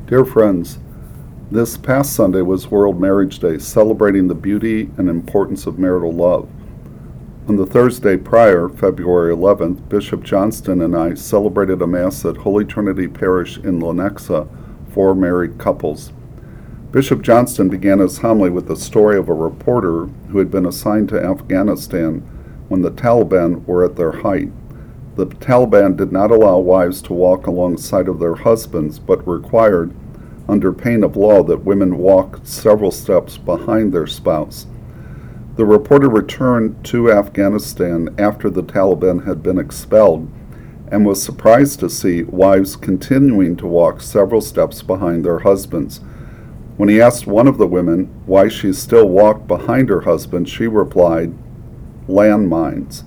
Dear friends, this past Sunday was World Marriage Day, celebrating the beauty and importance of marital love. On the Thursday prior, February 11th, Bishop Johnston and I celebrated a Mass at Holy Trinity Parish in Lenexa for married couples. Bishop Johnston began his homily with the story of a reporter who had been assigned to Afghanistan when the Taliban were at their height. The Taliban did not allow wives to walk alongside of their husbands, but required, under pain of law, that women walk several steps behind their spouse. The reporter returned to Afghanistan after the Taliban had been expelled and was surprised to see wives continuing to walk several steps behind their husbands. When he asked one of the women why she still walked behind her husband, she replied, "Landmines."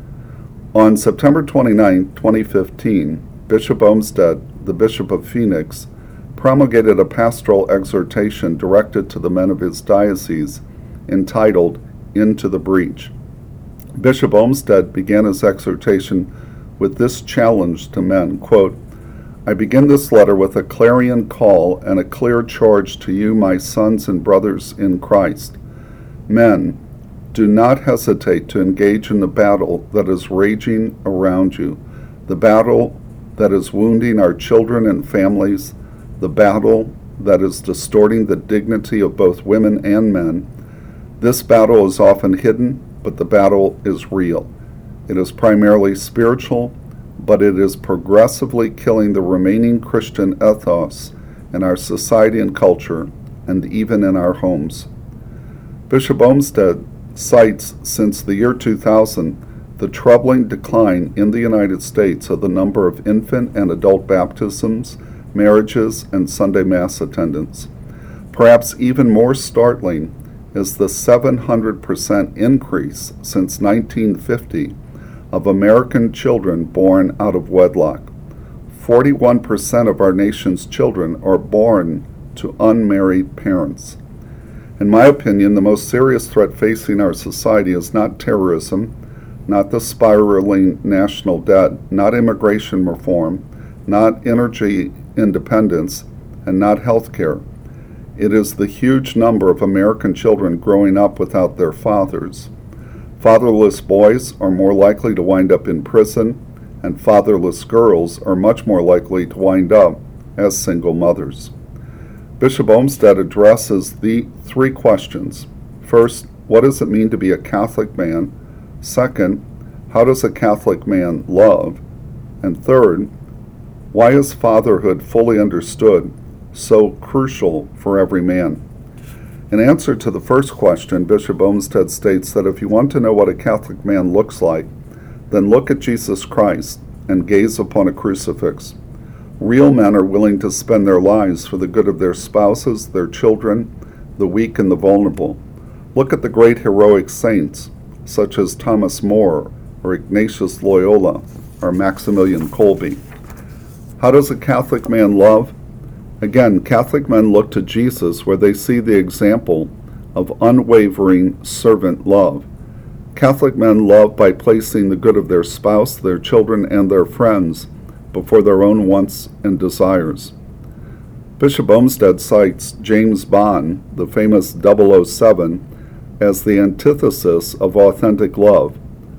On September 29, 2015, Bishop Olmsted, the Bishop of Phoenix, promulgated a pastoral exhortation directed to the men of his diocese entitled Into the Breach. Bishop Olmsted began his exhortation with this challenge to men, quote, "I begin this letter with a clarion call and a clear charge to you, my sons and brothers in Christ. Men, do not hesitate to engage in the battle that is raging around you, the battle that is wounding our children and families, the battle that is distorting the dignity of both women and men. This battle is often hidden, but the battle is real. It is primarily spiritual, but it is progressively killing the remaining Christian ethos in our society and culture, and even in our homes." Bishop Olmsted cites, since the year 2000, the troubling decline in the United States of the number of infant and adult baptisms, marriages, and Sunday Mass attendance. Perhaps even more startling is the 700% increase since 1950 of American children born out of wedlock. 41% of our nation's children are born to unmarried parents. In my opinion, the most serious threat facing our society is not terrorism, not the spiraling national debt, not immigration reform, not energy independence, and not health care. It is the huge number of American children growing up without their fathers. Fatherless boys are more likely to wind up in prison, and fatherless girls are much more likely to wind up as single mothers. Bishop Olmsted addresses the three questions. First, what does it mean to be a Catholic man? Second, how does a Catholic man love? And third, why is fatherhood fully understood so crucial for every man? In answer to the first question, Bishop Olmsted states that if you want to know what a Catholic man looks like, then look at Jesus Christ and gaze upon a crucifix. Real men are willing to spend their lives for the good of their spouses, their children, the weak and the vulnerable. Look at the great heroic saints, such as Thomas More, or Ignatius Loyola, or Maximilian Kolbe. How does a Catholic man love? Again, Catholic men look to Jesus, where they see the example of unwavering servant love. Catholic men love by placing the good of their spouse, their children, and their friends before their own wants and desires. Bishop Olmsted cites James Bond, the famous 007, as the antithesis of authentic love.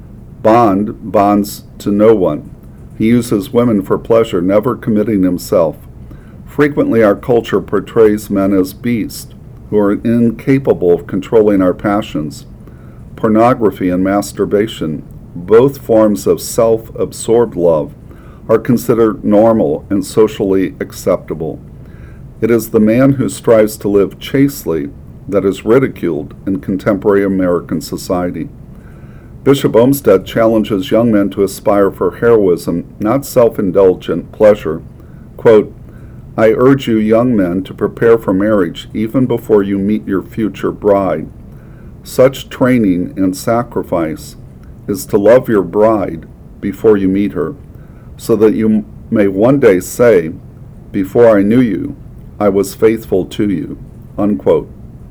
Bond bonds to no one. He uses women for pleasure, never committing himself. Frequently, our culture portrays men as beasts who are incapable of controlling our passions. Pornography and masturbation, both forms of self-absorbed love, are considered normal and socially acceptable. It is the man who strives to live chastely that is ridiculed in contemporary American society. Bishop Olmsted challenges young men to aspire for heroism, not self-indulgent pleasure. Quote, "I urge you young men to prepare for marriage even before you meet your future bride. Such training and sacrifice is to love your bride before you meet her, so that you may one day say, 'Before I knew you, I was faithful to you.'" Unquote.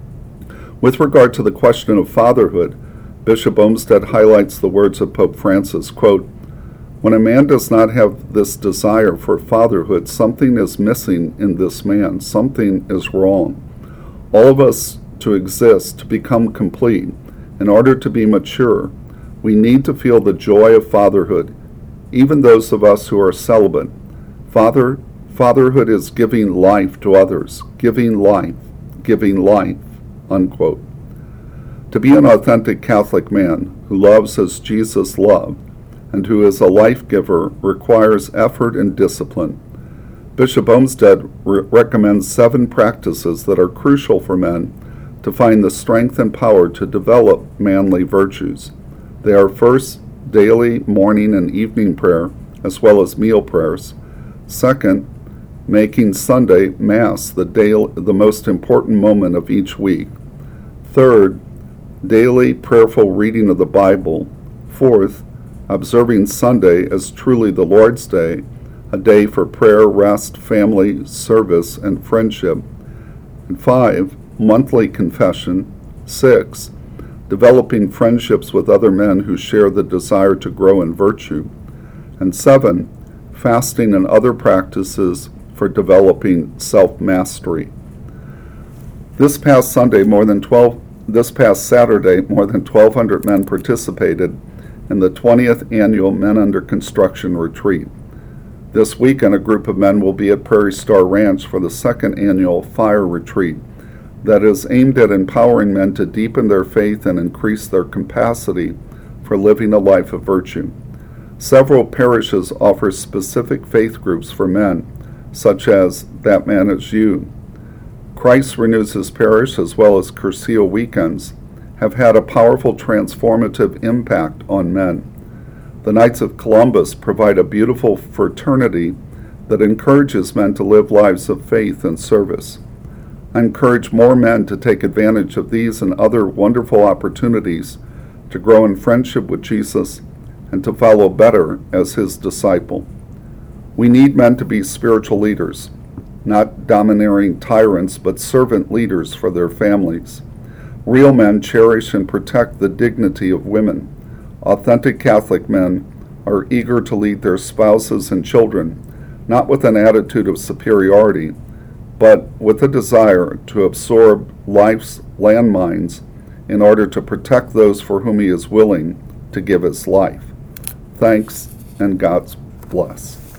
With regard to the question of fatherhood, Bishop Olmsted highlights the words of Pope Francis, quote, When a man does not have this desire for fatherhood, something is missing in this man. Something is wrong. All of us to exist, to become complete, in order to be mature, we need to feel the joy of fatherhood, even those of us who are celibate. Fatherhood is giving life to others, giving life, unquote. To be an authentic Catholic man who loves as Jesus loved and who is a life giver requires effort and discipline. Bishop Olmsted recommends 7 practices that are crucial for men to find the strength and power to develop manly virtues. They are: first, daily morning and evening prayer, as well as meal prayers. Second, making Sunday Mass the most important moment of each week. Third, daily prayerful reading of the Bible. Fourth, observing Sunday as truly the Lord's Day, a day for prayer, rest, family, service, and friendship. And 5, monthly confession. 6, developing friendships with other men who share the desire to grow in virtue. And 7, fasting and other practices for developing self-mastery. This past Saturday, more than 1,200 men participated in the 20th annual Men Under Construction Retreat. This weekend, a group of men will be at Prairie Star Ranch for the 2nd annual Fire Retreat that is aimed at empowering men to deepen their faith and increase their capacity for living a life of virtue. Several parishes offer specific faith groups for men, such as That Man Is You. Christ Renews His Parish, as well as Cursillo Weekends, have had a powerful transformative impact on men. The Knights of Columbus provide a beautiful fraternity that encourages men to live lives of faith and service. I encourage more men to take advantage of these and other wonderful opportunities to grow in friendship with Jesus and to follow better as His disciple. We need men to be spiritual leaders, not domineering tyrants, but servant leaders for their families. Real men cherish and protect the dignity of women. Authentic Catholic men are eager to lead their spouses and children, not with an attitude of superiority, but with a desire to absorb life's landmines in order to protect those for whom he is willing to give his life. Thanks, and God's bless.